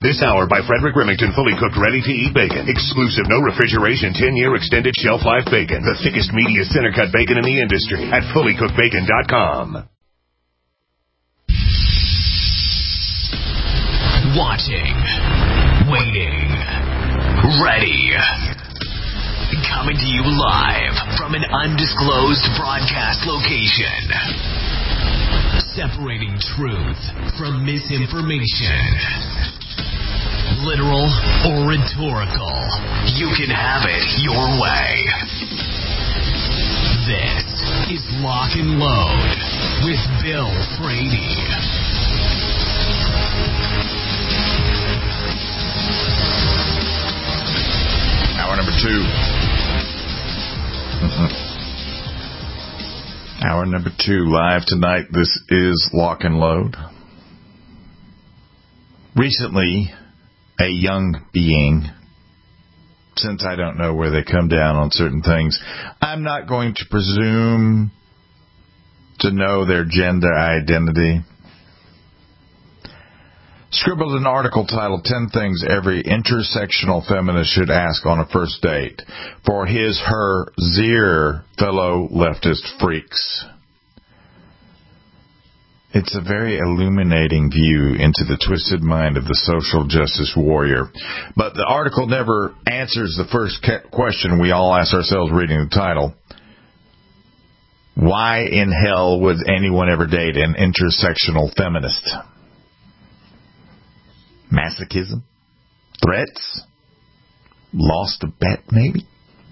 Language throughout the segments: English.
This hour by Frederick Remington, fully cooked, ready-to-eat bacon. Exclusive, no refrigeration, 10-year extended shelf life bacon. The thickest, meatiest center-cut bacon in the industry at fullycookedbacon.com. Watching, waiting, ready. Coming to you live from an undisclosed broadcast location. Separating truth from misinformation. Literal or rhetorical, you can have it your way. This is Lock and Load with Bill Frady. Hour number 2. Hour number 2 live tonight. This is Lock and Load. Recently, a young being, since I don't know where they come down on certain things, I'm not going to presume to know their gender identity, scribbled an article titled 10 Things Every Intersectional Feminist Should Ask on a First Date for his, her, their fellow leftist freaks. It's a very illuminating view into the twisted mind of the social justice warrior. But the article never answers the first question we all ask ourselves reading the title. Why in hell would anyone ever date an intersectional feminist? Masochism? Threats? Lost a bet, maybe?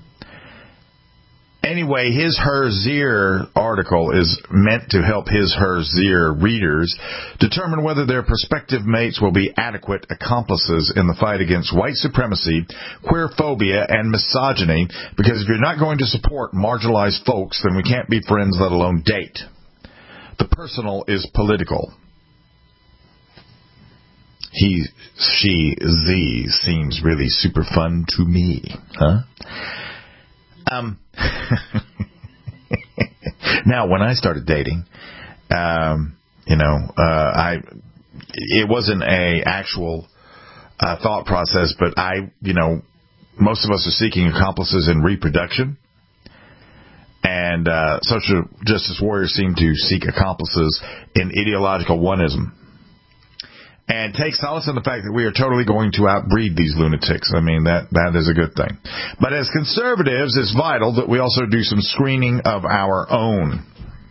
Anyway, his, her, their article is meant to help his, her, their readers determine whether their prospective mates will be adequate accomplices in the fight against white supremacy, queerphobia, and misogyny, because if you're not going to support marginalized folks, then we can't be friends, let alone date. The personal is political. He, she, Z seems really super fun to me, huh? Now, when I started dating, it wasn't a actual thought process, but most of us are seeking accomplices in reproduction, and social justice warriors seem to seek accomplices in ideological oneism. And take solace in the fact that we are totally going to outbreed these lunatics. I mean, that is a good thing. But as conservatives, it's vital that we also do some screening of our own.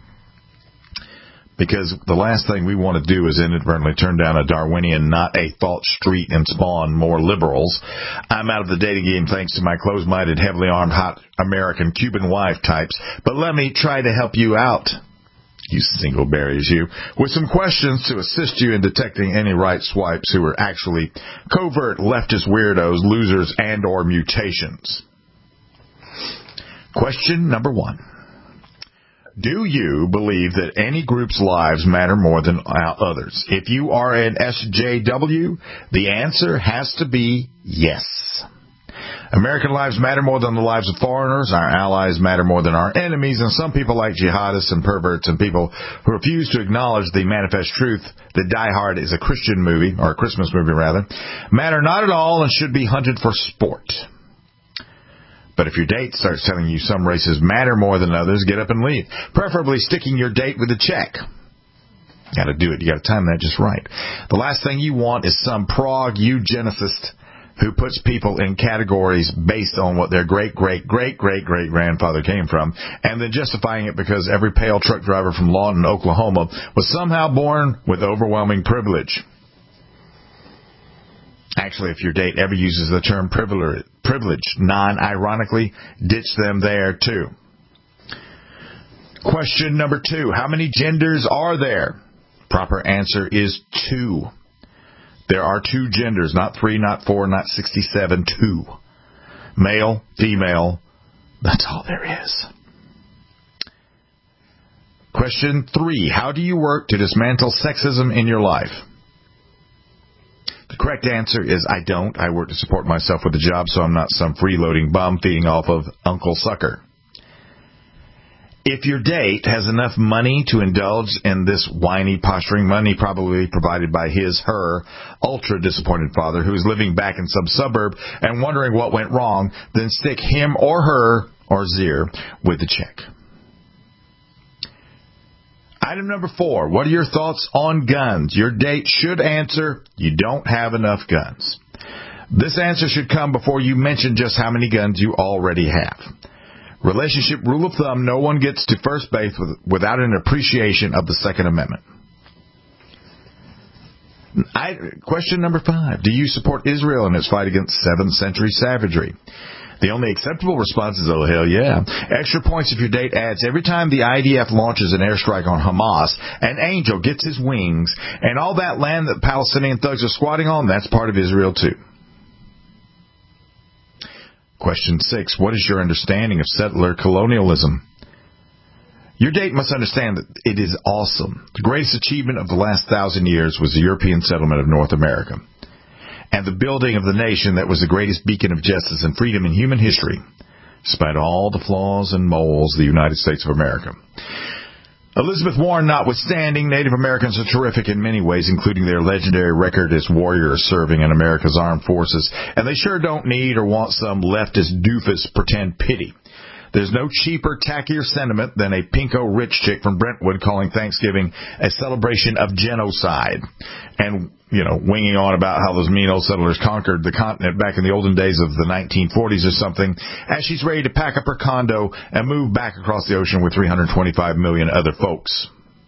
Because the last thing we want to do is inadvertently turn down a Darwinian, not a thought street, and spawn more liberals. I'm out of the dating game thanks to my closed-minded, heavily armed, hot American Cuban wife types. But let me try to help you out. You single berries, you, with some questions to assist you in detecting any right swipes who are actually covert leftist weirdos, losers, and or mutations. Question number 1. Do you believe that any group's lives matter more than others? If you are an SJW, the answer has to be yes. American lives matter more than the lives of foreigners. Our allies matter more than our enemies. And some people like jihadists and perverts and people who refuse to acknowledge the manifest truth that Die Hard is a Christian movie, or a Christmas movie rather, matter not at all and should be hunted for sport. But if your date starts telling you some races matter more than others, get up and leave. Preferably sticking your date with a check. Got to do it. You got to time that just right. The last thing you want is some prog eugenicist who puts people in categories based on what their great-great-great-great-great-grandfather came from, and then justifying it because every pale truck driver from Lawton, Oklahoma, was somehow born with overwhelming privilege. Actually, if your date ever uses the term privilege, non-ironically, ditch them there, too. Question number 2. How many genders are there? Proper answer is 2. There are 2 genders, not 3, not 4, not 67, 2. Male, female, that's all there is. Question 3. How do you work to dismantle sexism in your life? The correct answer is I don't. I work to support myself with a job, so I'm not some freeloading bum feeding off of Uncle Sucker. If your date has enough money to indulge in this whiny, posturing money probably provided by her ultra-disappointed father who is living back in some suburb and wondering what went wrong, then stick him or her or Zier with the check. Item number 4, what are your thoughts on guns? Your date should answer, you don't have enough guns. This answer should come before you mention just how many guns you already have. Relationship rule of thumb, no one gets to first base without an appreciation of the Second Amendment. Question number 5, do you support Israel in its fight against 7th century savagery? The only acceptable response is, oh, hell yeah. Extra points if your date adds every time the IDF launches an airstrike on Hamas, an angel gets his wings, and all that land that Palestinian thugs are squatting on, that's part of Israel too. Question 6, what is your understanding of settler colonialism? Your date must understand that it is awesome. The greatest achievement of the last 1,000 years was the European settlement of North America and the building of the nation that was the greatest beacon of justice and freedom in human history, despite all the flaws and moles of the United States of America. Elizabeth Warren notwithstanding, Native Americans are terrific in many ways, including their legendary record as warriors serving in America's armed forces, and they sure don't need or want some leftist doofus pretend pity. There's no cheaper, tackier sentiment than a pinko rich chick from Brentwood calling Thanksgiving a celebration of genocide and, winging on about how those mean old settlers conquered the continent back in the olden days of the 1940s or something, as she's ready to pack up her condo and move back across the ocean with 325 million other folks.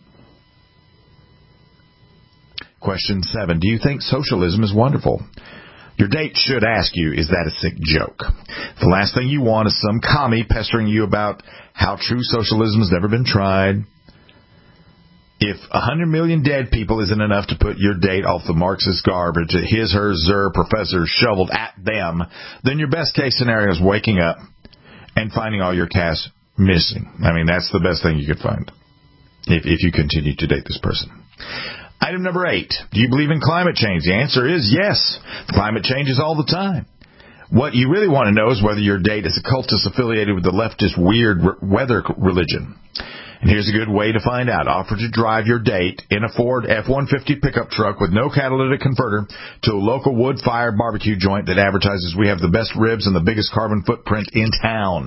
Question 7. Do you think socialism is wonderful? Your date should ask you, is that a sick joke? The last thing you want is some commie pestering you about how true socialism has never been tried. If 100 million dead people isn't enough to put your date off the Marxist garbage that his, her, zer professors shoveled at them, then your best case scenario is waking up and finding all your cash missing. I mean, that's the best thing you could find if you continue to date this person. Item number 8, do you believe in climate change? The answer is yes. Climate changes all the time. What you really want to know is whether your date is a cultist affiliated with the leftist weird weather religion. And here's a good way to find out. Offer to drive your date in a Ford F-150 pickup truck with no catalytic converter to a local wood-fired barbecue joint that advertises we have the best ribs and the biggest carbon footprint in town.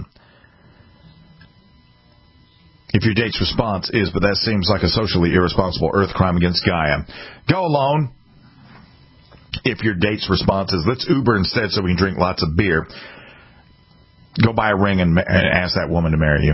If your date's response is, but that seems like a socially irresponsible earth crime against Gaia, go alone. If your date's response is, let's Uber instead so we can drink lots of beer, go buy a ring and ask that woman to marry you.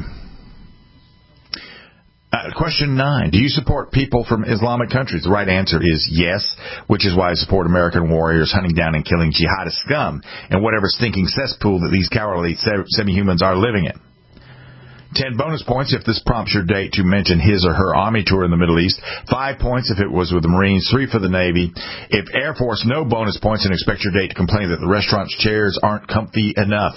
Question 9. Do you support people from Islamic countries? The right answer is yes, which is why I support American warriors hunting down and killing jihadist scum in whatever stinking cesspool that these cowardly semi-humans are living in. 10 bonus points if this prompts your date to mention his or her army tour in the Middle East. 5 points if it was with the Marines. 3 for the Navy. If Air Force, no bonus points, and expect your date to complain that the restaurant's chairs aren't comfy enough.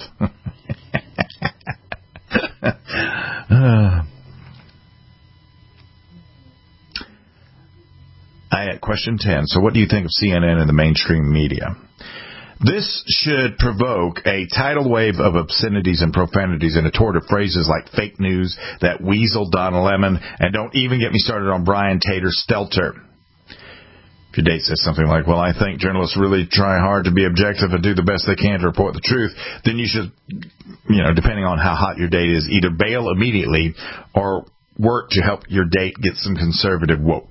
Question 10. So what do you think of CNN and the mainstream media? This should provoke a tidal wave of obscenities and profanities and a torrent of phrases like fake news, that weasel Donna Lemon, and don't even get me started on Brian Tater Stelter. If your date says something like, well, I think journalists really try hard to be objective and do the best they can to report the truth, then you should, depending on how hot your date is, either bail immediately or work to help your date get some conservative woke.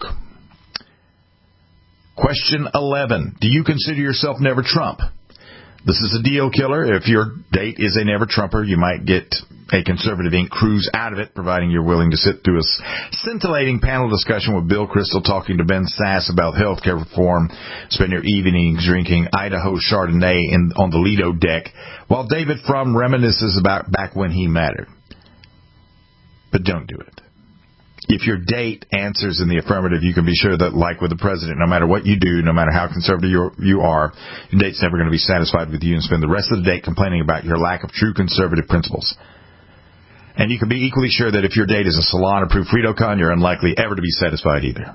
Question 11. Do you consider yourself Never Trump? This is a deal killer. If your date is a Never Trumper, you might get a conservative ink cruise out of it, providing you're willing to sit through a scintillating panel discussion with Bill Kristol talking to Ben Sass about health care reform, spend your evenings drinking Idaho Chardonnay on the Lido deck, while David Frum reminisces about back when he mattered. But don't do it. If your date answers in the affirmative, you can be sure that, like with the president, no matter what you do, no matter how conservative you are, your date's never going to be satisfied with you and spend the rest of the date complaining about your lack of true conservative principles. And you can be equally sure that if your date is a salon-approved Frito-Con, you're unlikely ever to be satisfied either.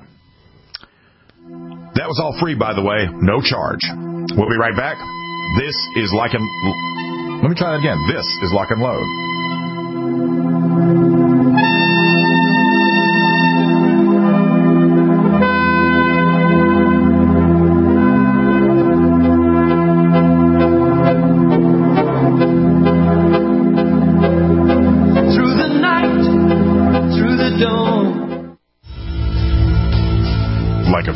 That was all free, by the way. No charge. We'll be right back. This is Lock and... Let me try that again. This is Lock and Load.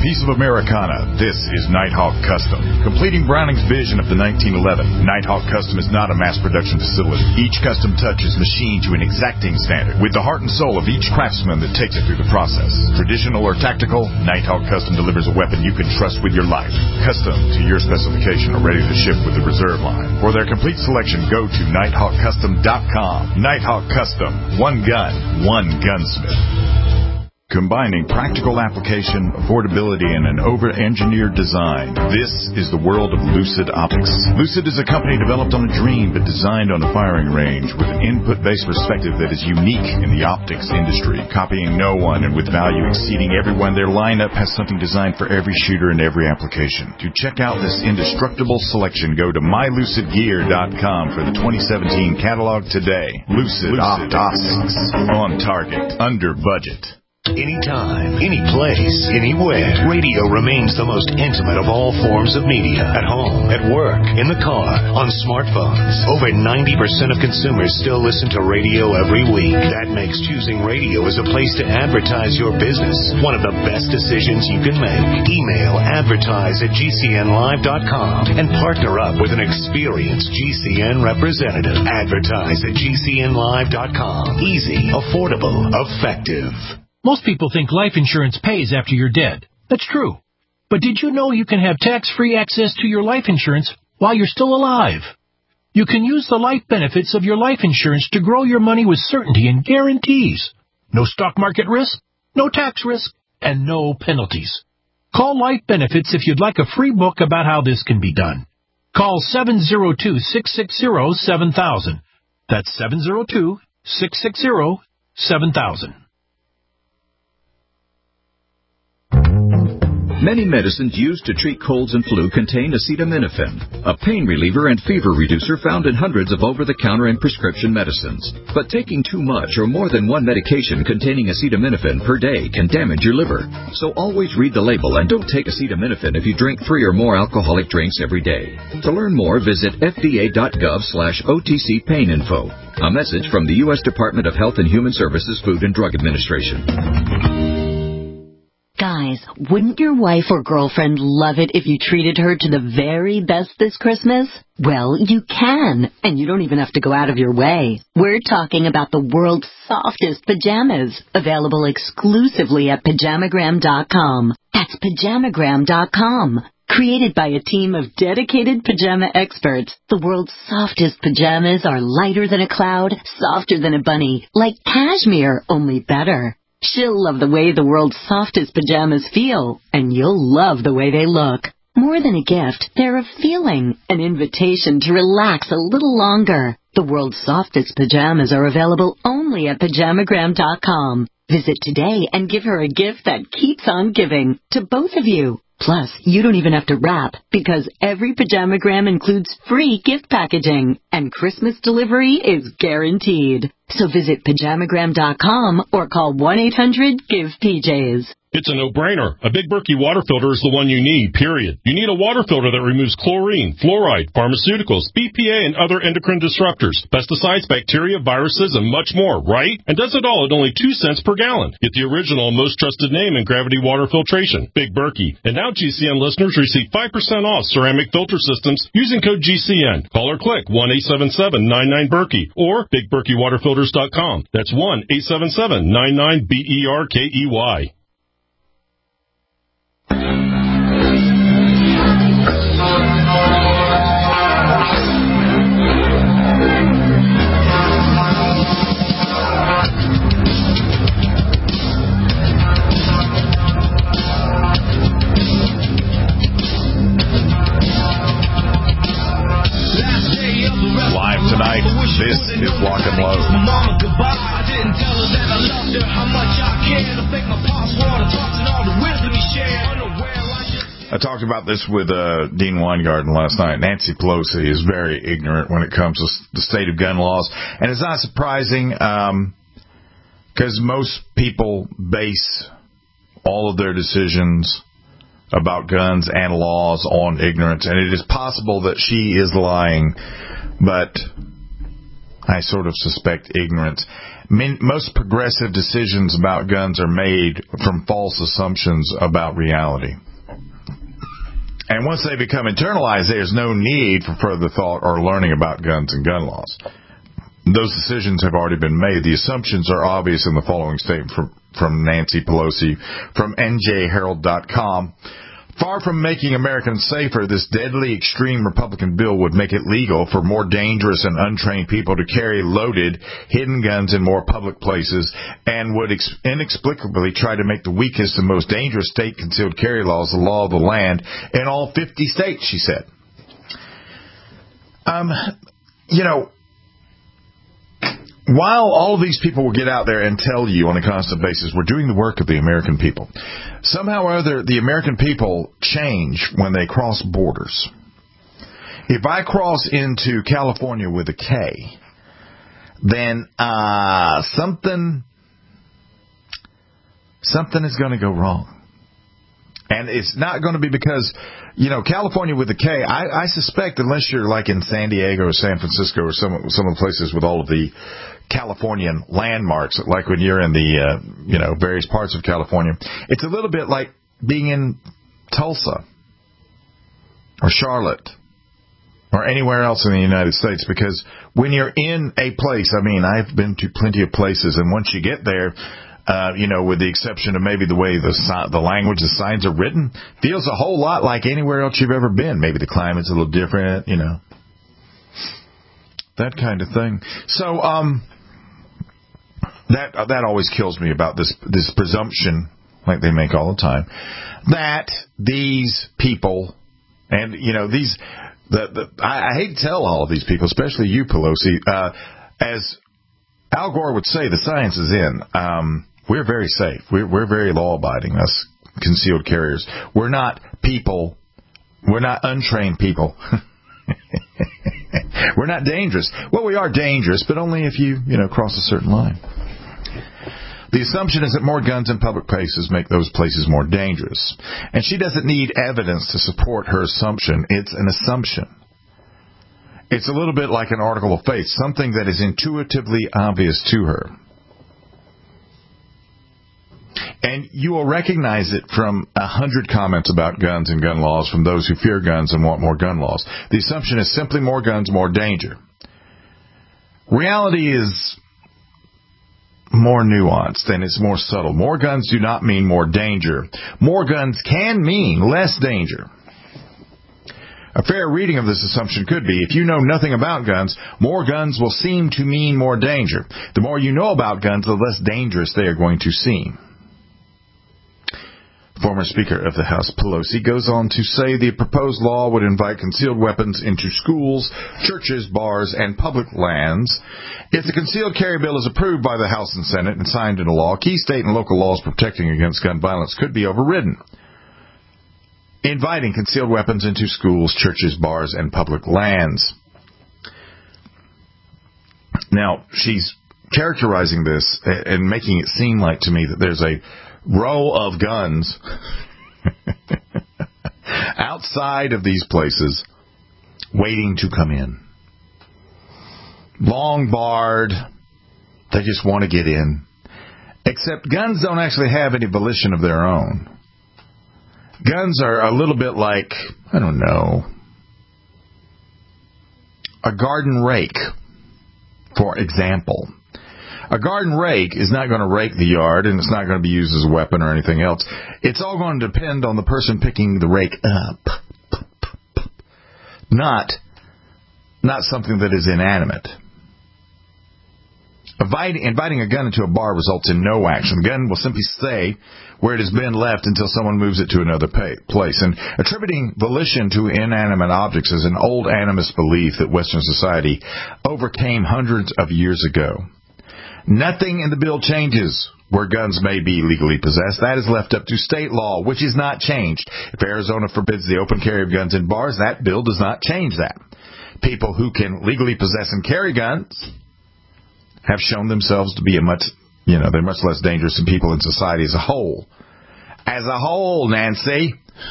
piece of Americana, this is Nighthawk Custom. Completing Browning's vision of the 1911, Nighthawk Custom is not a mass production facility. Each custom touch is machined to an exacting standard, with the heart and soul of each craftsman that takes it through the process. Traditional or tactical, Nighthawk Custom delivers a weapon you can trust with your life. Custom to your specification or ready to ship with the reserve line. For their complete selection, go to NighthawkCustom.com. Nighthawk Custom. One gun, one gunsmith. Combining practical application, affordability, and an over-engineered design. This is the world of Lucid Optics. Lucid is a company developed on a dream but designed on a firing range with an input-based perspective that is unique in the optics industry. Copying no one and with value exceeding everyone, their lineup has something designed for every shooter and every application. To check out this indestructible selection, go to mylucidgear.com for the 2017 catalog today. Lucid Optics. On target. Under budget. Anytime, any place, anywhere, radio remains the most intimate of all forms of media. At home, at work, in the car, on smartphones. Over 90% of consumers still listen to radio every week. That makes choosing radio as a place to advertise your business one of the best decisions you can make. Email advertise@gcnlive.com and partner up with an experienced GCN representative. Advertise@gcnlive.com. Easy, affordable, effective. Most people think life insurance pays after you're dead. That's true. But did you know you can have tax-free access to your life insurance while you're still alive? You can use the life benefits of your life insurance to grow your money with certainty and guarantees. No stock market risk, no tax risk, and no penalties. Call Life Benefits if you'd like a free book about how this can be done. Call 702-660-7000. That's 702-660-7000. Many medicines used to treat colds and flu contain acetaminophen, a pain reliever and fever reducer found in hundreds of over-the-counter and prescription medicines. But taking too much or more than one medication containing acetaminophen per day can damage your liver. So always read the label and don't take acetaminophen if you drink 3 or more alcoholic drinks every day. To learn more, visit fda.gov/OTC pain info. A message from the U.S. Department of Health and Human Services Food and Drug Administration. Guys, wouldn't your wife or girlfriend love it if you treated her to the very best this Christmas? Well, you can, and you don't even have to go out of your way. We're talking about the world's softest pajamas, available exclusively at Pajamagram.com. That's Pajamagram.com. Created by a team of dedicated pajama experts, the world's softest pajamas are lighter than a cloud, softer than a bunny, like cashmere, only better. She'll love the way the world's softest pajamas feel, and you'll love the way they look. More than a gift, they're a feeling, an invitation to relax a little longer. The world's softest pajamas are available only at Pajamagram.com. Visit today and give her a gift that keeps on giving to both of you. Plus, you don't even have to wrap, because every Pajamagram includes free gift packaging, and Christmas delivery is guaranteed. So visit Pajamagram.com or call 1-800-GIVE-PJs. It's a no-brainer. A Big Berkey water filter is the one you need, period. You need a water filter that removes chlorine, fluoride, pharmaceuticals, BPA, and other endocrine disruptors, pesticides, bacteria, viruses, and much more, right? And does it all at only 2 cents per gallon. Get the original and most trusted name in gravity water filtration, Big Berkey. And now GCN listeners receive 5% off ceramic filter systems using code GCN. Call or click 1-877-99-BERKEY or BigBerkeyWaterFilters.com. That's 1-877-99-BERKEY. Live tonight, this is Lock and Load. Mama goodbye. I didn't tell her that I loved her, how much I cared. I think my password, I talked and all the wisdom he shared. I talked about this with Dean Weingarten last night. Nancy Pelosi is very ignorant when it comes to the state of gun laws. And it's not surprising because most people base all of their decisions about guns and laws on ignorance. And it is possible that she is lying, but I sort of suspect ignorance. most progressive decisions about guns are made from false assumptions about reality. And once they become internalized, there's no need for further thought or learning about guns and gun laws. Those decisions have already been made. The assumptions are obvious in the following statement from Nancy Pelosi from NJHerald.com. Far from making Americans safer, this deadly extreme Republican bill would make it legal for more dangerous and untrained people to carry loaded, hidden guns in more public places and would inexplicably try to make the weakest and most dangerous state concealed carry laws the law of the land in all 50 states, she said. While all of these people will get out there and tell you on a constant basis, we're doing the work of the American people, somehow or other, the American people change when they cross borders. If I cross into California with a K, then something is going to go wrong. And it's not going to be because, California with a K, I suspect unless you're like in San Diego or San Francisco or some of the places with all of the Californian landmarks, like when you're in the, various parts of California, it's a little bit like being in Tulsa or Charlotte or anywhere else in the United States, because when you're in a place, I've been to plenty of places, and once you get there, with the exception of maybe the way the language, the signs are written, feels a whole lot like anywhere else you've ever been. Maybe the climate's a little different, that kind of thing. So, that always kills me about this presumption, like they make all the time, that these people, and I hate to tell all of these people, especially you, Pelosi, as Al Gore would say, the science is in. We're very safe. We're very law-abiding, us concealed carriers. We're not people. We're not untrained people. We're not dangerous. Well, we are dangerous, but only if you cross a certain line. The assumption is that more guns in public places make those places more dangerous. And she doesn't need evidence to support her assumption. It's an assumption. It's a little bit like an article of faith, something that is intuitively obvious to her. And you will recognize it from 100 comments about guns and gun laws from those who fear guns and want more gun laws. The assumption is simply more guns, more danger. Reality is more nuanced and it's more subtle. More guns do not mean more danger. More guns can mean less danger. A fair reading of this assumption could be, if you know nothing about guns, more guns will seem to mean more danger. The more you know about guns, the less dangerous they are going to seem. Former Speaker of the House Pelosi goes on to say the proposed law would invite concealed weapons into schools, churches, bars, and public lands. If the concealed carry bill is approved by the House and Senate and signed into law, key state and local laws protecting against gun violence could be overridden, inviting concealed weapons into schools, churches, bars, and public lands. Now, she's characterizing this and making it seem like to me that there's a row of guns outside of these places waiting to come in. Long barred. They just want to get in. Except guns don't actually have any volition of their own. Guns are a little bit like, I don't know, a garden rake, for example. A garden rake is not going to rake the yard, and it's not going to be used as a weapon or anything else. It's all going to depend on the person picking the rake up. Not something that is inanimate. Inviting a gun into a bar results in no action. The gun will simply stay where it has been left until someone moves it to another place. And attributing volition to inanimate objects is an old animist belief that Western society overcame hundreds of years ago. Nothing in the bill changes where guns may be legally possessed. That is left up to state law, which is not changed. If Arizona forbids the open carry of guns in bars, that bill does not change that. People who can legally possess and carry guns have shown themselves to be they're much less dangerous than people in society as a whole. As a whole, Nancy.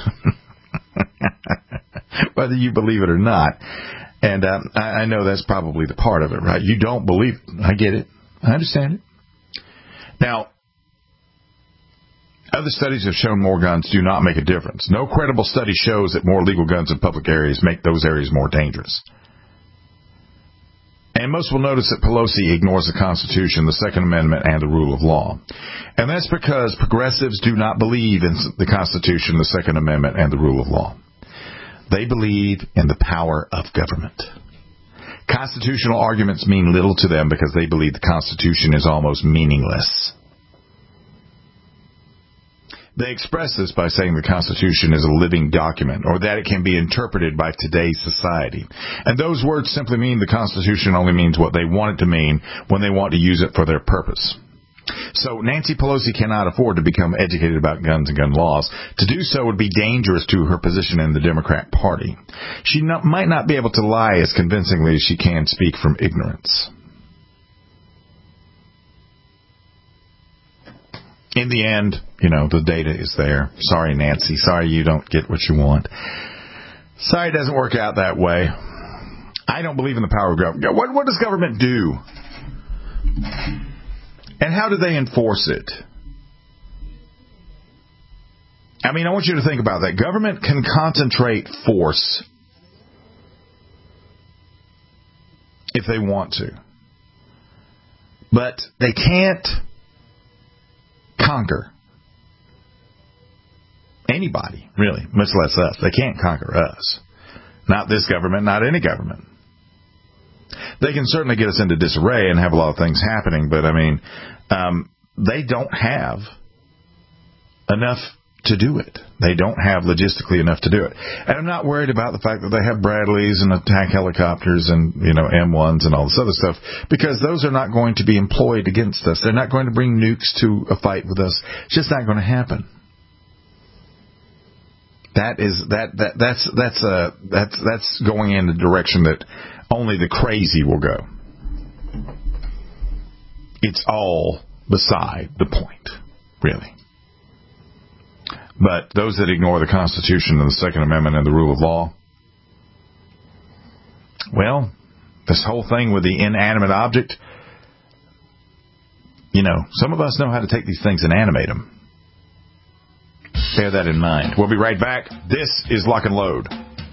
Whether you believe it or not. And I know that's probably the part of it, right? You don't believe it. I get it. I understand it. Now, other studies have shown more guns do not make a difference. No credible study shows that more legal guns in public areas make those areas more dangerous. And most will notice that Pelosi ignores the Constitution, the Second Amendment, and the rule of law. And that's because progressives do not believe in the Constitution, the Second Amendment, and the rule of law. They believe in the power of government. Constitutional arguments mean little to them because they believe the Constitution is almost meaningless. They express this by saying the Constitution is a living document, or that it can be interpreted by today's society. And those words simply mean the Constitution only means what they want it to mean when they want to use it for their purpose. So Nancy Pelosi cannot afford to become educated about guns and gun laws. To do so would be dangerous to her position in the Democrat Party. She might not be able to lie as convincingly as she can speak from ignorance. In the end, the data is there. Sorry, Nancy. Sorry you don't get what you want. Sorry it doesn't work out that way. I don't believe in the power of government. What does government do? And how do they enforce it? I want you to think about that. Government can concentrate force if they want to. But they can't conquer anybody, really, much less us. They can't conquer us. Not this government, not any government. They can certainly get us into disarray and have a lot of things happening, but they don't have enough to do it. They don't have logistically enough to do it. And I'm not worried about the fact that they have Bradleys and attack helicopters and, M1s and all this other stuff, because those are not going to be employed against us. They're not going to bring nukes to a fight with us. It's just not going to happen. That's going in the direction that only the crazy will go. It's all beside the point, really. But those that ignore the Constitution and the Second Amendment and the rule of law, well, this whole thing with the inanimate object, some of us know how to take these things and animate them. Bear that in mind. We'll be right back. This is Lock and Load.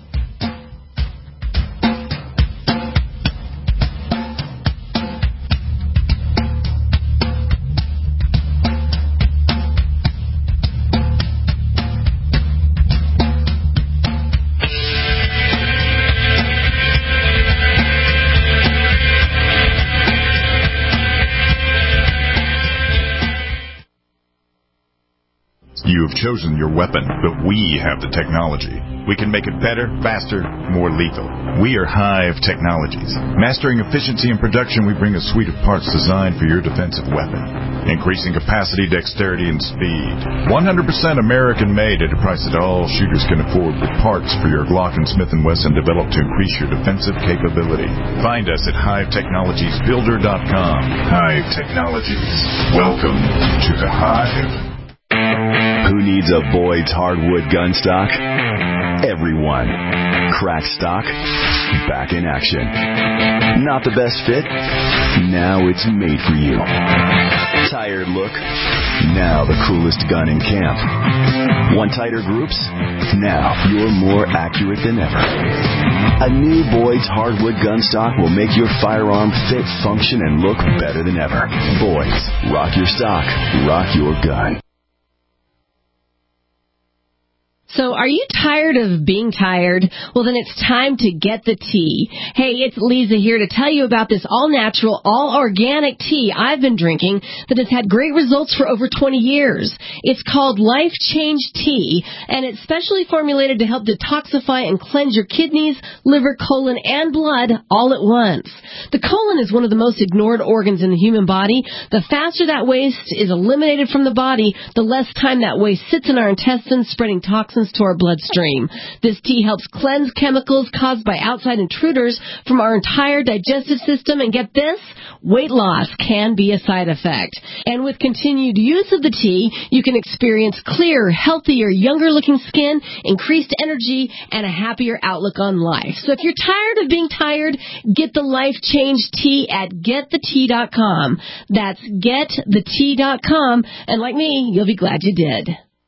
You have chosen your weapon, but we have the technology. We can make it better, faster, more lethal. We are Hive Technologies. Mastering efficiency and production, we bring a suite of parts designed for your defensive weapon. Increasing capacity, dexterity, and speed. 100% American-made at a price that all shooters can afford, with parts for your Glock and Smith & Wesson developed to increase your defensive capability. Find us at HiveTechnologiesBuilder.com. Hive Technologies. Welcome to the Hive. Who needs a Boyd's hardwood gun stock? Everyone. Crack stock, back in action. Not the best fit? Now it's made for you. Tired look? Now the coolest gun in camp. Want tighter groups? Now you're more accurate than ever. A new Boyd's hardwood gun stock will make your firearm fit, function, and look better than ever. Boyd's. Rock your stock. Rock your gun. So are you tired of being tired? Well, then it's time to get the tea. Hey, it's Lisa here to tell you about this all-natural, all-organic tea I've been drinking that has had great results for over 20 years. It's called Life Change Tea, and it's specially formulated to help detoxify and cleanse your kidneys, liver, colon, and blood all at once. The colon is one of the most ignored organs in the human body. The faster that waste is eliminated from the body, the less time that waste sits in our intestines, spreading toxins toxins to our bloodstream. This tea helps cleanse chemicals caused by outside intruders from our entire digestive system. And get this, weight loss can be a side effect. And with continued use of the tea, you can experience clearer, healthier, younger-looking skin, increased energy, and a happier outlook on life. So if you're tired of being tired, get the Life Change Tea at getthetea.com. That's getthetea.com. And like me, you'll be glad you did.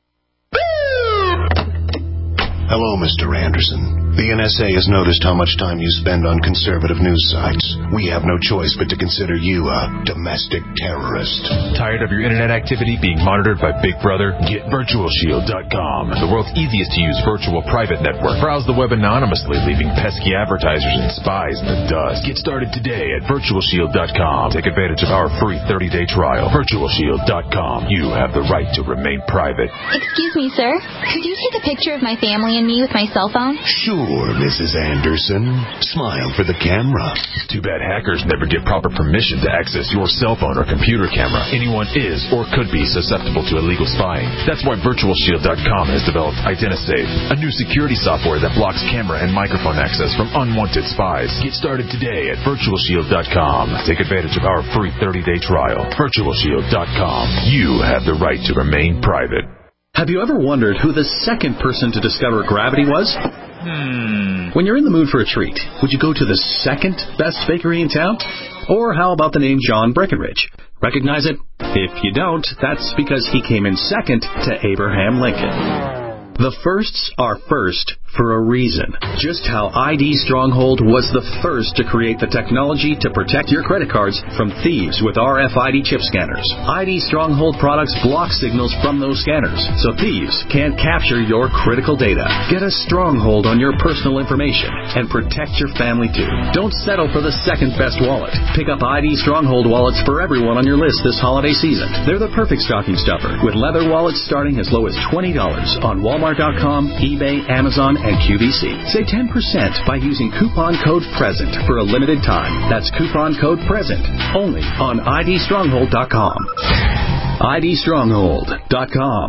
Hello, Mr. Anderson. The NSA has noticed how much time you spend on conservative news sites. We have no choice but to consider you a domestic terrorist. Tired of your internet activity being monitored by Big Brother? Get VirtualShield.com, the world's easiest to use virtual private network. Browse the web anonymously, leaving pesky advertisers and spies in the dust. Get started today at VirtualShield.com. Take advantage of our free 30-day trial. VirtualShield.com. You have the right to remain private. Excuse me, sir. Could you take a picture of my family and me with my cell phone? Sure, Mrs. Anderson. Smile for the camera. Too bad hackers never get proper permission to access your cell phone or computer camera. Anyone is or could be susceptible to illegal spying. That's why VirtualShield.com has developed IdentiSafe, a new security software that blocks camera and microphone access from unwanted spies. Get started today at VirtualShield.com. Take advantage of our free 30-day trial. VirtualShield.com. You have the right to remain private. Have you ever wondered who the second person to discover gravity was? When you're in the mood for a treat, would you go to the second best bakery in town? Or how about the name John Breckenridge? Recognize it? If you don't, that's because he came in second to Abraham Lincoln. The firsts are first for a reason. Just how ID Stronghold was the first to create the technology to protect your credit cards from thieves with RFID chip scanners. ID Stronghold products block signals from those scanners, so thieves can't capture your critical data. Get a stronghold on your personal information and protect your family too. Don't settle for the second best wallet. Pick up ID Stronghold wallets for everyone on your list this holiday season. They're the perfect stocking stuffer, with leather wallets starting as low as $20 on Walmart.com, eBay, Amazon, and QVC. Save 10% by using coupon code PRESENT for a limited time. That's coupon code PRESENT only on IDStronghold.com. IDStronghold.com.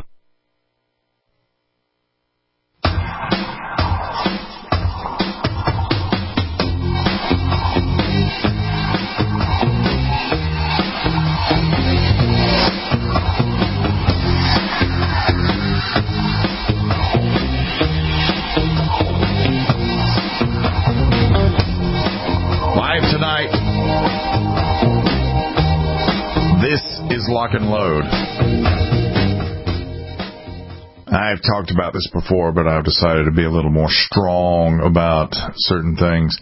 Lock and Load. I've talked about this before, but I've decided to be a little more strong about certain things.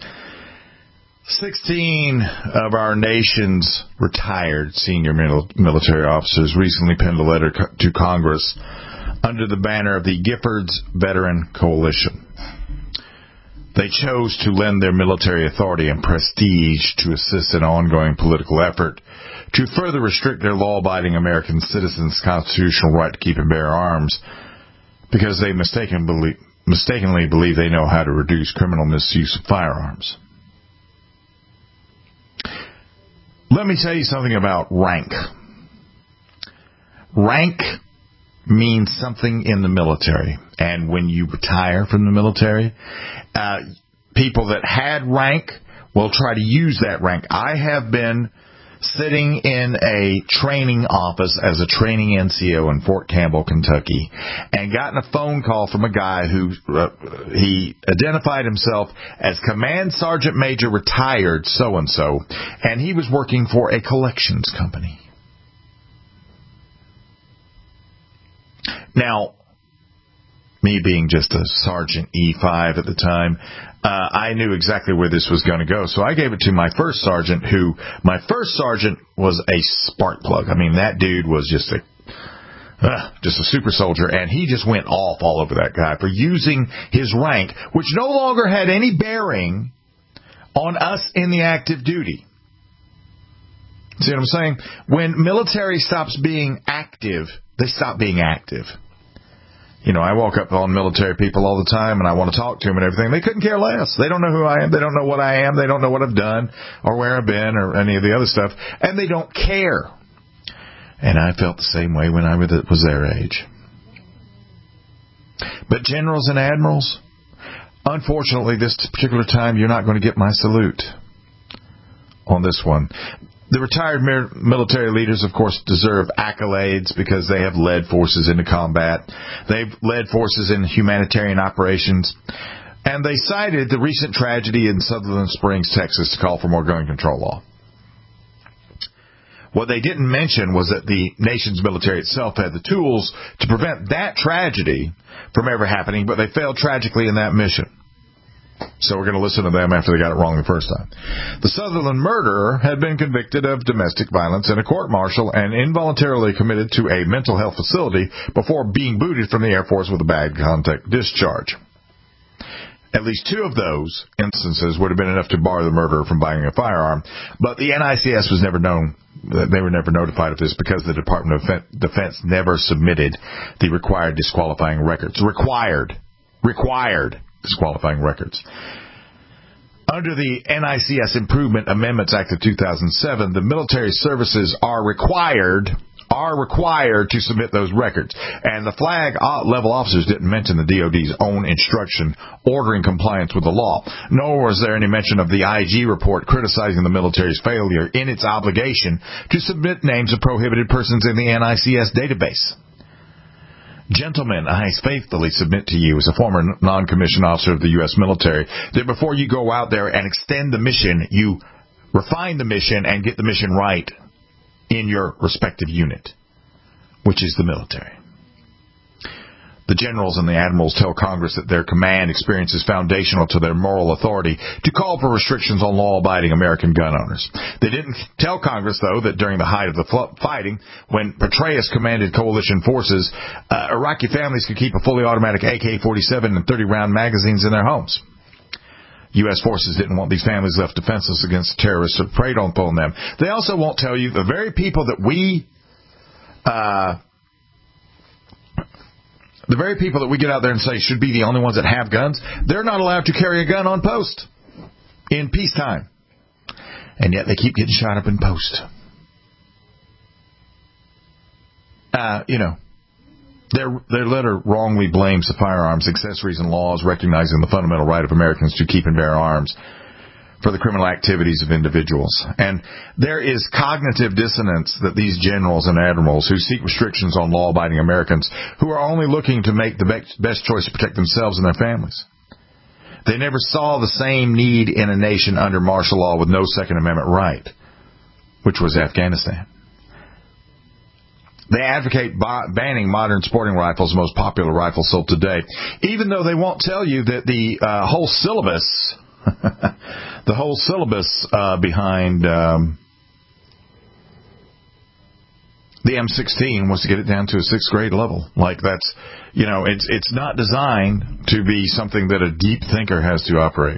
16 of our nation's retired senior military officers recently penned a letter to Congress under the banner of the Giffords Veteran Coalition. They chose to lend their military authority and prestige to assist an ongoing political effort to further restrict their law-abiding American citizens' constitutional right to keep and bear arms because they mistakenly believe they know how to reduce criminal misuse of firearms. Let me tell you something about rank. Rank means something in the military. And when you retire from the military, people that had rank will try to use that rank. I have been sitting in a training office as a training NCO in Fort Campbell, Kentucky, and gotten a phone call from a guy who he identified himself as Command Sergeant Major retired so-and-so, and he was working for a collections company. Now, me being just a Sergeant E5 at the time, I knew exactly where this was going to go. So I gave it to my first sergeant, my first sergeant was a spark plug. I mean, that dude was just a super soldier, and he just went off all over that guy for using his rank, which no longer had any bearing on us in the active duty. See what I'm saying? When military stops being active, they stop being active. You know, I walk up on military people all the time, and I want to talk to them and everything. They couldn't care less. They don't know who I am. They don't know what I am. They don't know what I've done or where I've been or any of the other stuff. And they don't care. And I felt the same way when I was their age. But generals and admirals, unfortunately, this particular time, you're not going to get my salute on this one. The retired military leaders, of course, deserve accolades because they have led forces into combat. They've led forces in humanitarian operations. And they cited the recent tragedy in Sutherland Springs, Texas, to call for more gun control law. What they didn't mention was that the nation's military itself had the tools to prevent that tragedy from ever happening, but they failed tragically in that mission. So we're going to listen to them after they got it wrong the first time. The Sutherland murderer had been convicted of domestic violence in a court-martial and involuntarily committed to a mental health facility before being booted from the Air Force with a bad contact discharge. At least 2 of those instances would have been enough to bar the murderer from buying a firearm, but the NICS was never known. They were never notified of this because the Department of Defense never submitted the required disqualifying records. Required disqualifying records. Under the NICS Improvement Amendments Act of 2007, the military services are required to submit those records. And the flag level officers didn't mention the DOD's own instruction ordering compliance with the law, nor was there any mention of the IG report criticizing the military's failure in its obligation to submit names of prohibited persons in the NICS database. Gentlemen, I faithfully submit to you as a former non-commissioned officer of the U.S. military that before you go out there and extend the mission, you refine the mission and get the mission right in your respective unit, which is the military. The generals and the admirals tell Congress that their command experience is foundational to their moral authority to call for restrictions on law-abiding American gun owners. They didn't tell Congress, though, that during the height of the fighting, when Petraeus commanded coalition forces, Iraqi families could keep a fully automatic AK-47 and 30-round magazines in their homes. U.S. forces didn't want these families left defenseless against terrorists who preyed upon them. They also won't tell you the very people that we get out there and say should be the only ones that have guns, they're not allowed to carry a gun on post in peacetime. And yet they keep getting shot up in post. Their letter wrongly blames the firearms, accessories, and laws recognizing the fundamental right of Americans to keep and bear arms for the criminal activities of individuals. And there is cognitive dissonance that these generals and admirals who seek restrictions on law-abiding Americans who are only looking to make the best choice to protect themselves and their families. They never saw the same need in a nation under martial law with no Second Amendment right, which was Afghanistan. They advocate banning modern sporting rifles, the most popular rifle sold today, even though they won't tell you that the whole syllabus behind the M16 was to get it down to a 6th grade level. Like that's, it's not designed to be something that a deep thinker has to operate.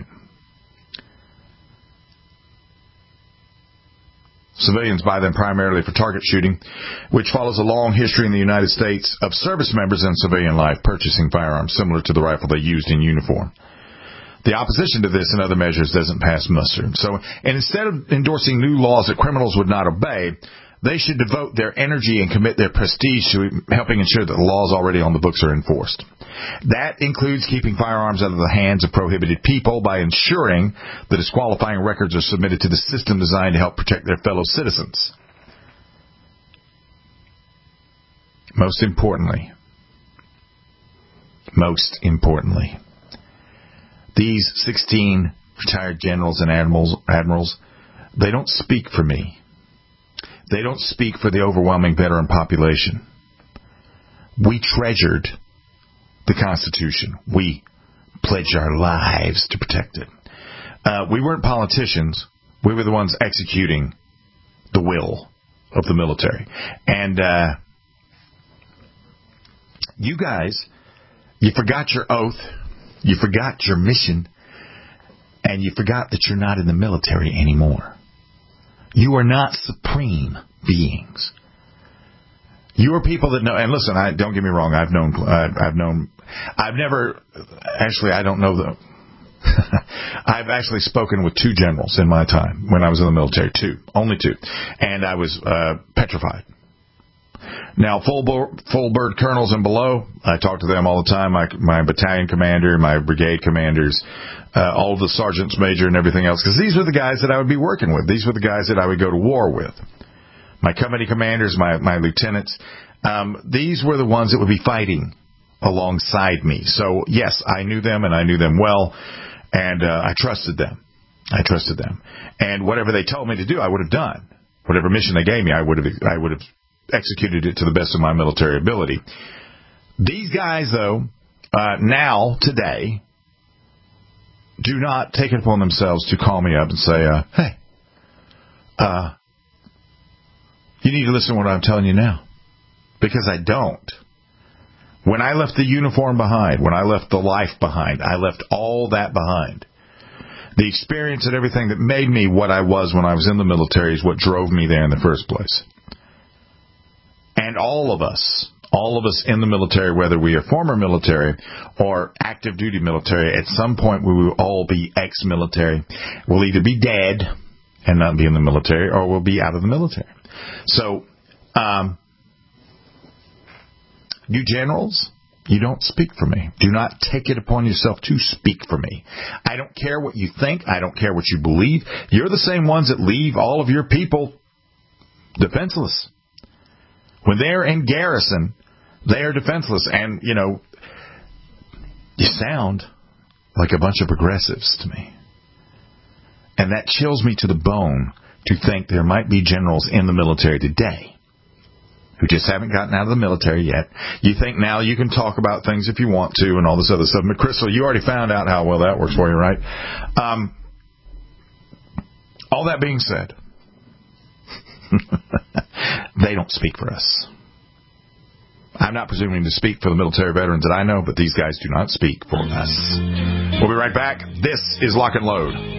Civilians buy them primarily for target shooting, which follows a long history in the United States of service members in civilian life purchasing firearms similar to the rifle they used in uniform. The opposition to this and other measures doesn't pass muster. So, and instead of endorsing new laws that criminals would not obey, they should devote their energy and commit their prestige to helping ensure that the laws already on the books are enforced. That includes keeping firearms out of the hands of prohibited people by ensuring the disqualifying records are submitted to the system designed to help protect their fellow citizens. Most importantly, these 16 retired generals and admirals, they don't speak for me. They don't speak for the overwhelming veteran population. We treasured the Constitution. We pledged our lives to protect it. We weren't politicians. We were the ones executing the will of the military. And you guys, you forgot your oath, you forgot your mission, and you forgot that you're not in the military anymore. You are not supreme beings. You are people that know, and listen, don't get me wrong, I've actually spoken with 2 generals in my time when I was in the military, only two, and I was petrified. Now, full bird colonels and below, I talk to them all the time. My battalion commander, my brigade commanders, all of the sergeants major and everything else, because these were the guys that I would be working with. These were the guys that I would go to war with. My company commanders, my lieutenants, these were the ones that would be fighting alongside me. So, yes, I knew them, and I knew them well, and I trusted them. And whatever they told me to do, I would have done. Whatever mission they gave me, I would have executed it to the best of my military ability. These guys, though, now, today, do not take it upon themselves to call me up and say, hey, you need to listen to what I'm telling you now. Because I don't. When I left the uniform behind, when I left the life behind, I left all that behind. The experience and everything that made me what I was when I was in the military is what drove me there in the first place. And all of us in the military, whether we are former military or active duty military, at some point we will all be ex-military. We'll either be dead and not be in the military, or we'll be out of the military. So, you generals, you don't speak for me. Do not take it upon yourself to speak for me. I don't care what you think. I don't care what you believe. You're the same ones that leave all of your people defenseless. When they're in garrison, they are defenseless. And, you sound like a bunch of progressives to me. And that chills me to the bone to think there might be generals in the military today who just haven't gotten out of the military yet. You think now you can talk about things if you want to and all this other stuff. But, Crystal, you already found out how well that works for you, right? All that being said, they don't speak for us. I'm not presuming to speak for the military veterans that I know, but these guys do not speak for us. We'll be right back. This is Lock and Load.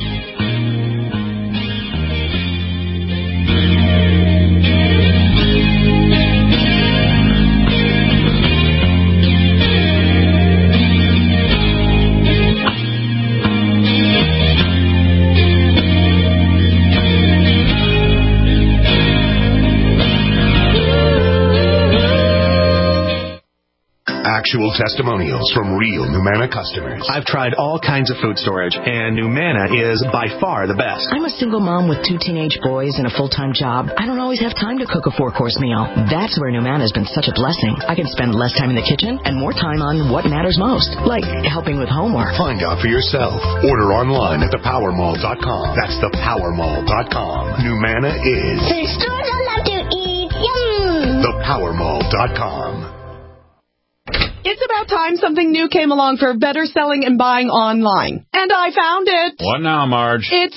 Actual testimonials from real Numanna customers. I've tried all kinds of food storage, and Numanna is by far the best. I'm a single mom with 2 teenage boys and a full-time job. I don't always have time to cook a 4-course meal. That's where Numanna has been such a blessing. I can spend less time in the kitchen and more time on what matters most, like helping with homework. Find out for yourself. Order online at thepowermall.com. That's thepowermall.com. Numanna is the store I love to eat. Yum! Thepowermall.com. It's about time something new came along for better selling and buying online. And I found it. What now, Marge? It's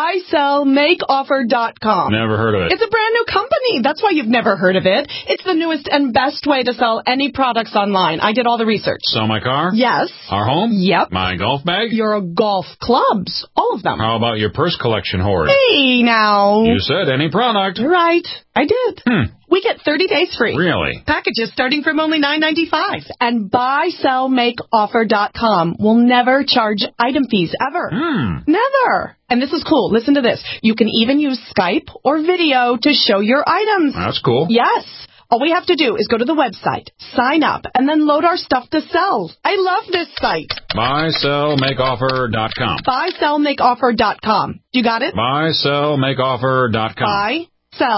buysellmakeoffer.com. Never heard of it. It's a brand new company. That's why you've never heard of it. It's the newest and best way to sell any products online. I did all the research. Sell my car? Yes. Our home? Yep. My golf bag? Your golf clubs. All of them. How about your purse collection hoard? Hey, now. You said any product. Right. I did. We get 30 days free. Really? Packages starting from only $9.95. And buysellmakeoffer.com will never charge item fees ever. Never. And this is cool. Listen to this. You can even use Skype or video to show your items. That's cool. Yes. All we have to do is go to the website, sign up, and then load our stuff to sell. I love this site. Buysellmakeoffer.com. Buysellmakeoffer.com. You got it? Buysellmakeoffer.com.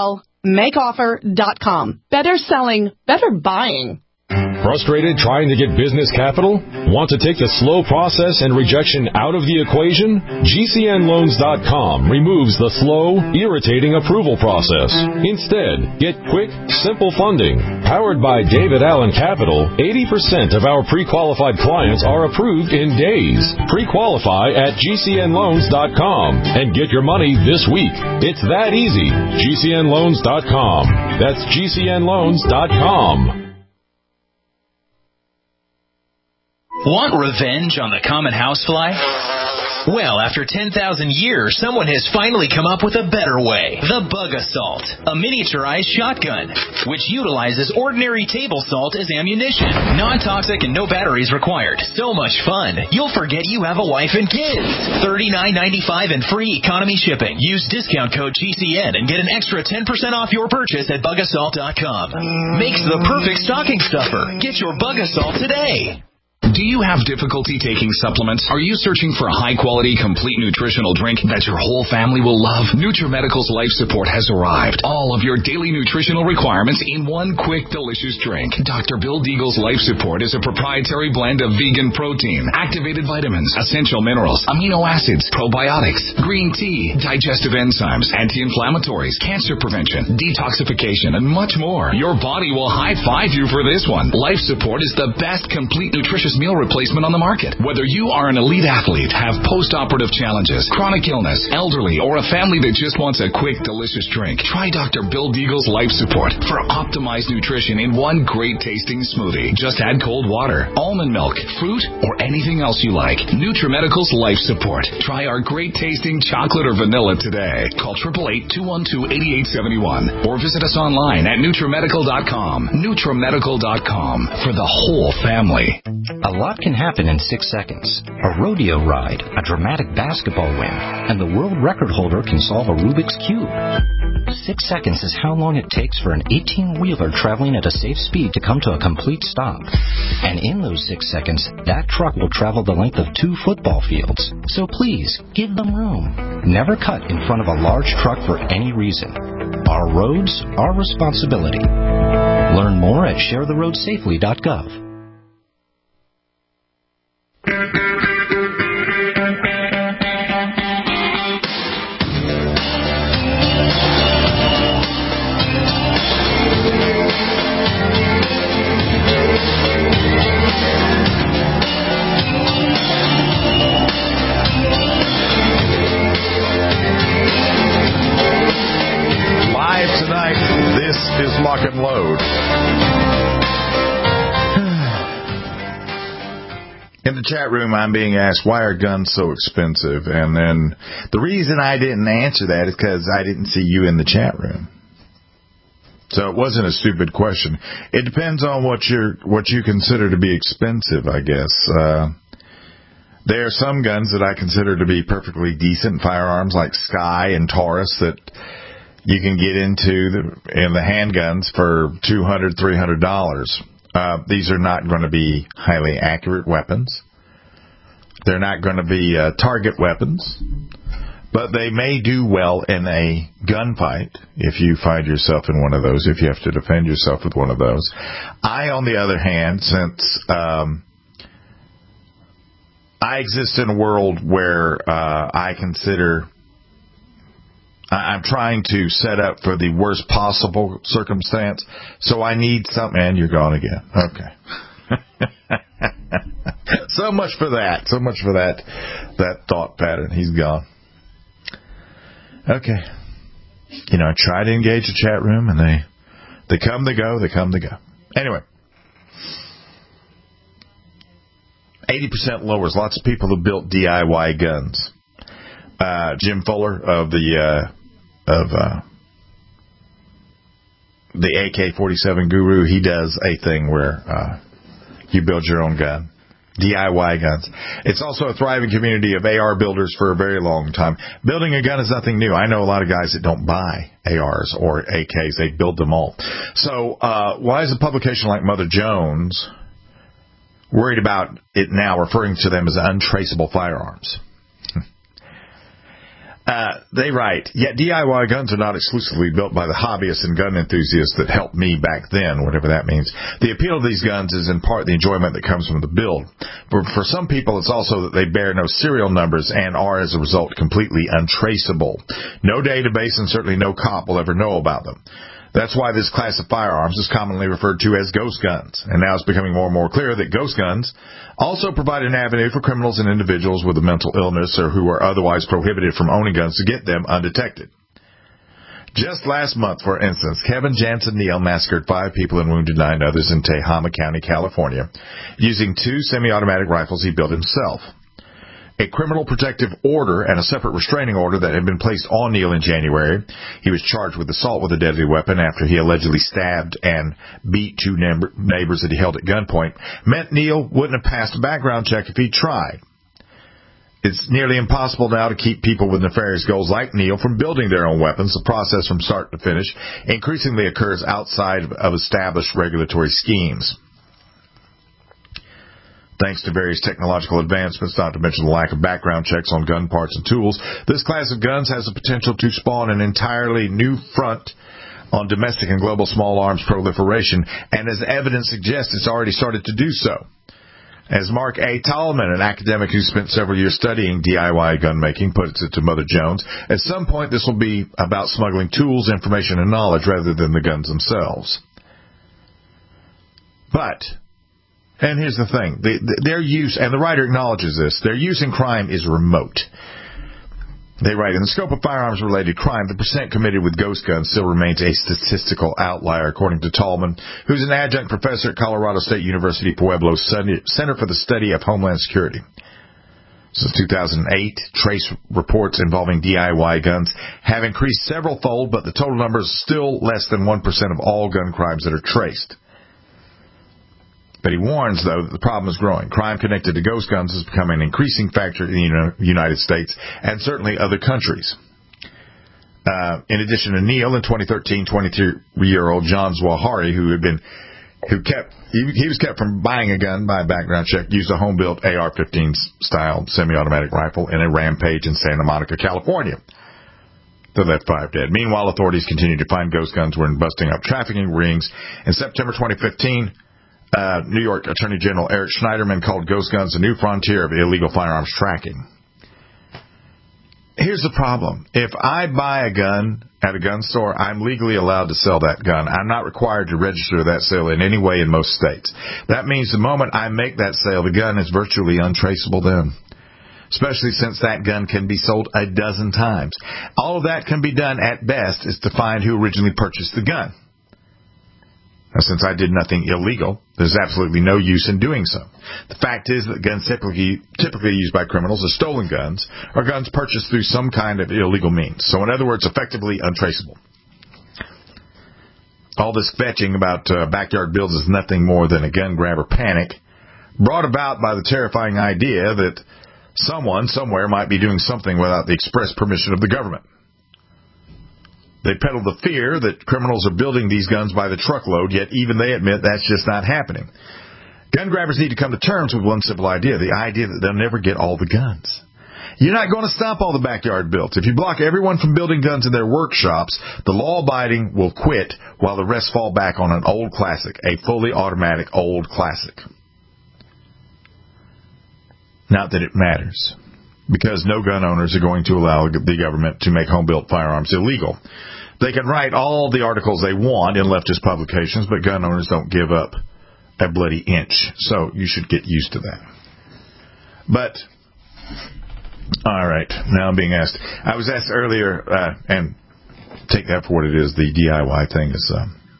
Buysellmakeoffer.com. Better selling, better buying. Frustrated trying to get business capital? Want to take the slow process and rejection out of the equation? GCNloans.com removes the slow, irritating approval process. Instead, get quick, simple funding. Powered by David Allen Capital, 80% of our pre-qualified clients are approved in days. Pre-qualify at GCNloans.com and get your money this week. It's that easy. GCNloans.com. That's GCNloans.com. Want revenge on the common housefly? Well, after 10,000 years, someone has finally come up with a better way. The Bug Assault, a miniaturized shotgun, which utilizes ordinary table salt as ammunition. Non-toxic and no batteries required. So much fun, you'll forget you have a wife and kids. $39.95 and free economy shipping. Use discount code GCN and get an extra 10% off your purchase at bugassault.com. Makes the perfect stocking stuffer. Get your Bug Assault today. Do you have difficulty taking supplements? Are you searching for a high-quality, complete nutritional drink that your whole family will love? NutriMedical's Life Support has arrived. All of your daily nutritional requirements in one quick, delicious drink. Dr. Bill Deagle's Life Support is a proprietary blend of vegan protein, activated vitamins, essential minerals, amino acids, probiotics, green tea, digestive enzymes, anti-inflammatories, cancer prevention, detoxification, and much more. Your body will high-five you for this one. Life Support is the best complete nutritious meal replacement on the market. Whether you are an elite athlete, have post-operative challenges, chronic illness, elderly, or a family that just wants a quick, delicious drink, try Dr. Bill Deagle's Life Support for optimized nutrition in one great-tasting smoothie. Just add cold water, almond milk, fruit, or anything else you like. NutriMedical's Life Support. Try our great-tasting chocolate or vanilla today. Call 888-212-8871 or visit us online at NutriMedical.com. NutriMedical.com for the whole family. A lot can happen in 6 seconds. A rodeo ride, a dramatic basketball win, and the world record holder can solve a Rubik's Cube. 6 seconds is how long it takes for an 18-wheeler traveling at a safe speed to come to a complete stop. And in those 6 seconds, that truck will travel the length of 2 football fields. So please, give them room. Never cut in front of a large truck for any reason. Our roads, our responsibility. Learn more at sharetheroadsafely.gov. Live tonight, this is Lock and Load. In the chat room, I'm being asked, why are guns so expensive? And then the reason I didn't answer that is because I didn't see you in the chat room. So it wasn't a stupid question. It depends on what you consider to be expensive, I guess. There are some guns that I consider to be perfectly decent firearms, like Sky and Taurus, that you can get into in the handguns for $200, $300. These are not going to be highly accurate weapons. They're not going to be target weapons, but they may do well in a gunfight if you find yourself in one of those, if you have to defend yourself with one of those. I, on the other hand, since I exist in a world where I'm trying to set up for the worst possible circumstance, so I need something. And you're gone again. Okay. So much for that. So much for that thought pattern. He's gone. Okay. You know, I try to engage the chat room, and they come, they go, they come, they go. Anyway. 80% lowers. Lots of people have built DIY guns. Jim Fuller of the AK-47 Guru, he does a thing where you build your own gun. DIY guns. It's also a thriving community of AR builders for a very long time. Building a gun is nothing new. I know a lot of guys that don't buy ARs or AKs. They build them all. So why is a publication like Mother Jones worried about it now referring to them as untraceable firearms? They write, yet DIY guns are not exclusively built by the hobbyists and gun enthusiasts that helped me back then, whatever that means. The appeal of these guns is in part the enjoyment that comes from the build. For some people, it's also that they bear no serial numbers and are, as a result, completely untraceable. No database and certainly no cop will ever know about them. That's why this class of firearms is commonly referred to as ghost guns. And now it's becoming more and more clear that ghost guns also provide an avenue for criminals and individuals with a mental illness or who are otherwise prohibited from owning guns to get them undetected. Just last month, for instance, Kevin Jansen Neal massacred 5 people and wounded 9 others in Tehama County, California, using 2 semi-automatic rifles he built himself. a criminal protective order and a separate restraining order that had been placed on Neal in January. He was charged with assault with a deadly weapon after he allegedly stabbed and beat two neighbors that he held at gunpoint, meant Neal wouldn't have passed a background check if he tried. It's nearly impossible now to keep people with nefarious goals like Neal from building their own weapons. The process from start to finish increasingly occurs outside of established regulatory schemes. Thanks to various technological advancements, not to mention the lack of background checks on gun parts and tools, this class of guns has the potential to spawn an entirely new front on domestic and global small arms proliferation, and as evidence suggests, it's already started to do so. As Mark A. Tallman, an academic who spent several years studying DIY gun making, puts it to Mother Jones, at some point this will be about smuggling tools, information, and knowledge rather than the guns themselves. But, and here's the thing, their use, and the writer acknowledges this, their use in crime is remote. They write, in the scope of firearms-related crime, the percent committed with ghost guns still remains a statistical outlier, according to Tallman, who's an adjunct professor at Colorado State University Pueblo's Center for the Study of Homeland Security. Since 2008, trace reports involving DIY guns have increased several-fold, but the total number is still less than 1% of all gun crimes that are traced. But he warns, though, that the problem is growing. Crime connected to ghost guns is becoming an increasing factor in the United States and certainly other countries. In addition to Neal, in 2013, 23-year-old John Zawahiri, he was kept from buying a gun by a background check, used a home-built AR-15 style semi-automatic rifle in a rampage in Santa Monica, California. They left 5 dead. Meanwhile, authorities continue to find ghost guns when busting up trafficking rings. In September 2015, New York Attorney General Eric Schneiderman called ghost guns a new frontier of illegal firearms tracking. Here's the problem. If I buy a gun at a gun store, I'm legally allowed to sell that gun. I'm not required to register that sale in any way in most states. That means the moment I make that sale, the gun is virtually untraceable then, especially since that gun can be sold a dozen times. All of that can be done at best is to find who originally purchased the gun. Now, since I did nothing illegal, there's absolutely no use in doing so. The fact is that guns typically used by criminals are stolen guns, or guns purchased through some kind of illegal means. So, in other words, effectively untraceable. All this fetching about backyard builds is nothing more than a gun grabber panic, brought about by the terrifying idea that someone somewhere might be doing something without the express permission of the government. They peddle the fear that criminals are building these guns by the truckload, yet even they admit that's just not happening. Gun grabbers need to come to terms with one simple idea, the idea that they'll never get all the guns. You're not going to stop all the backyard builds. If you block everyone from building guns in their workshops, the law-abiding will quit while the rest fall back on an old classic, a fully automatic old classic. Not that it matters, because no gun owners are going to allow the government to make home-built firearms illegal. They can write all the articles they want in leftist publications, but gun owners don't give up a bloody inch. So you should get used to that. But, all right, now I'm being asked. I was asked earlier, and take that for what it is, the DIY thing is...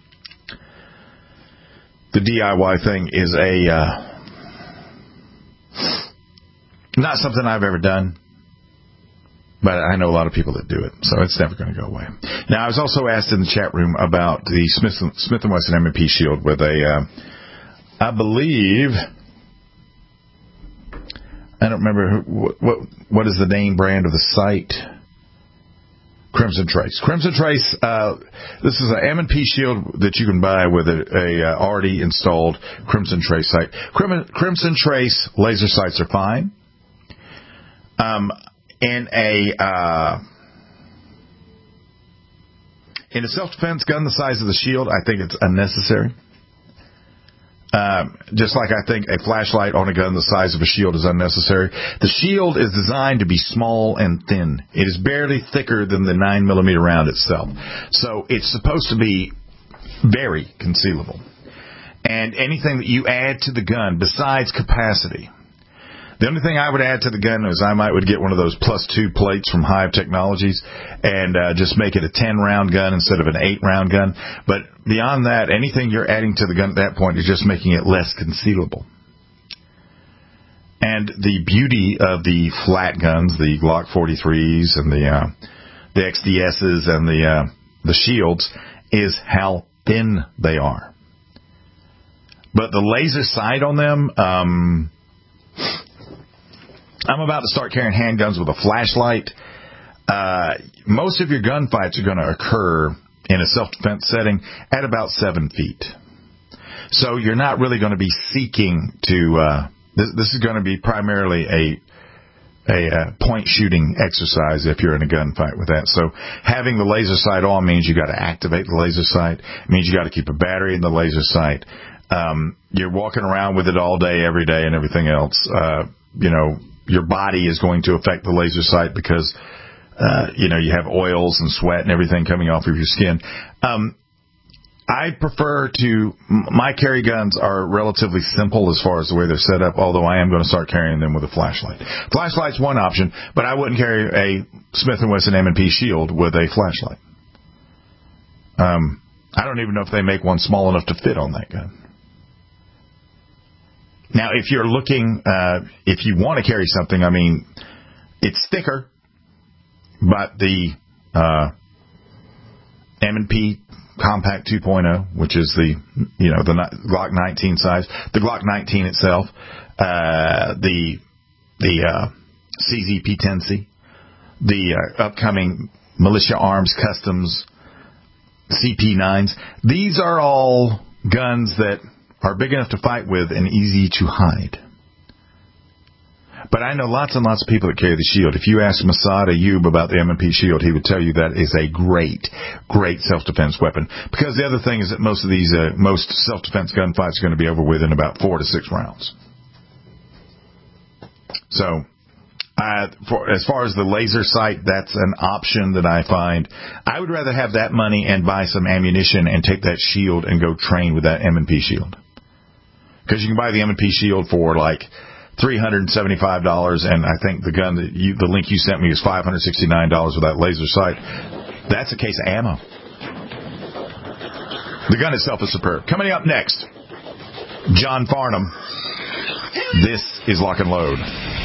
the DIY thing is not something I've ever done. But I know a lot of people that do it, so it's never going to go away. Now, I was also asked in the chat room about the Smith & Wesson M&P Shield with I believe, I don't remember what is the name brand of the site? Crimson Trace. Crimson Trace, this is an M&P Shield that you can buy with a already installed Crimson Trace sight. Crimson Trace laser sights are fine. In a self-defense gun the size of the Shield, I think it's unnecessary. Just like I think a flashlight on a gun the size of a Shield is unnecessary. The Shield is designed to be small and thin. It is barely thicker than the 9mm round itself. So it's supposed to be very concealable. And anything that you add to the gun besides capacity... The only thing I would add to the gun is I would get one of those +2 plates from Hive Technologies and just make it a 10-round gun instead of an 8-round gun. But beyond that, anything you're adding to the gun at that point is just making it less concealable. And the beauty of the flat guns, the Glock 43s and the XDSs and the Shields, is how thin they are. But the laser sight on them, I'm about to start carrying handguns with a flashlight. Most of your gunfights are going to occur in a self-defense setting at about 7 feet. So you're not really going to be seeking to... This is going to be primarily a point shooting exercise if you're in a gunfight with that. So having the laser sight on means you got to activate the laser sight. It means you got to keep a battery in the laser sight. You're walking around with it all day, every day, and everything else. Your body is going to affect the laser sight because, you have oils and sweat and everything coming off of your skin. I prefer my carry guns are relatively simple as far as the way they're set up, although I am going to start carrying them with a flashlight. Flashlight's one option, but I wouldn't carry a Smith & Wesson M&P Shield with a flashlight. I don't even know if they make one small enough to fit on that gun. Now, if you're looking, if you want to carry something, I mean, it's thicker, but the M&P Compact 2.0, which is the Glock 19 size, the Glock 19 itself, the CZ-P10C, the upcoming Militia Arms Customs CP9s. These are all guns that are big enough to fight with and easy to hide. But I know lots and lots of people that carry the Shield. If you ask Masad Ayub about the M&P Shield, he would tell you that is a great, great self-defense weapon. Because the other thing is that most of these, most self-defense gunfights are going to be over with in about 4 to 6 rounds. So, as far as the laser sight, that's an option that I find. I would rather have that money and buy some ammunition and take that Shield and go train with that M&P Shield. Because you can buy the M&P Shield for like $375, and I think the gun that the link you sent me is $569 with that laser sight. That's a case of ammo. The gun itself is superb. Coming up next, John Farnham. This is Lock and Load.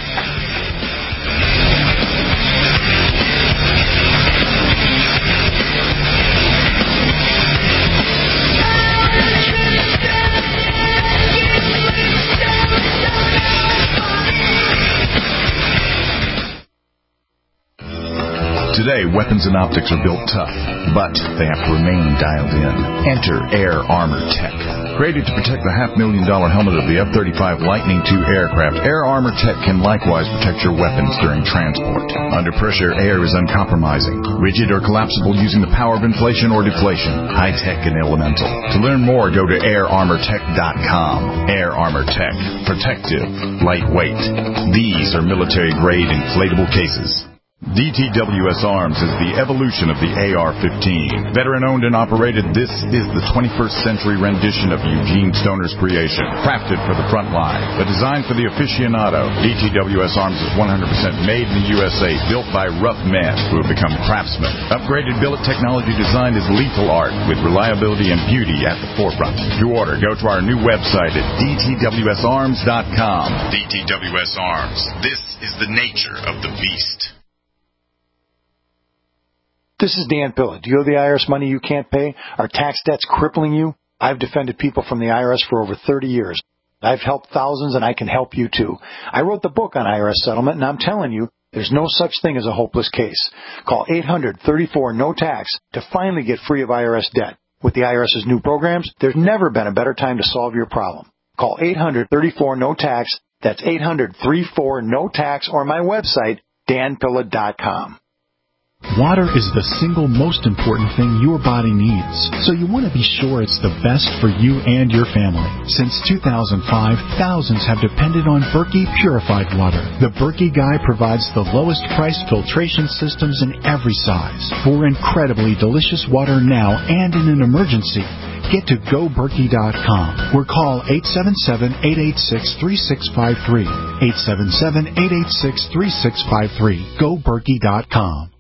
Today, weapons and optics are built tough, but they have to remain dialed in. Enter Air Armor Tech. Created to protect the $500,000 helmet of the F-35 Lightning II aircraft, Air Armor Tech can likewise protect your weapons during transport. Under pressure, air is uncompromising, rigid or collapsible using the power of inflation or deflation, high-tech and elemental. To learn more, go to airarmortech.com. Air Armor Tech. Protective. Lightweight. These are military-grade inflatable cases. DTWS Arms is the evolution of the AR-15. Veteran-owned and operated, this is the 21st century rendition of Eugene Stoner's creation. Crafted for the front line, but designed for the aficionado. DTWS Arms is 100% made in the USA, built by rough men who have become craftsmen. Upgraded billet technology design is lethal art, with reliability and beauty at the forefront. To order, go to our new website at dtwsarms.com. DTWS Arms. This is the nature of the beast. This is Dan Pilla. Do you owe the IRS money you can't pay? Are tax debts crippling you? I've defended people from the IRS for over 30 years. I've helped thousands, and I can help you too. I wrote the book on IRS settlement, and I'm telling you, there's no such thing as a hopeless case. Call 800-34-NO-TAX to finally get free of IRS debt. With the IRS's new programs, there's never been a better time to solve your problem. Call 800-34-NO-TAX. That's 800-34-NO-TAX, or my website, danpilla.com. Water is the single most important thing your body needs, so you want to be sure it's the best for you and your family. Since 2005, thousands have depended on Berkey purified water. The Berkey Guy provides the lowest price filtration systems in every size for incredibly delicious water now and in an emergency. Get to GoBerkey.com or call 877-886-3653. 877-886-3653. GoBerkey.com.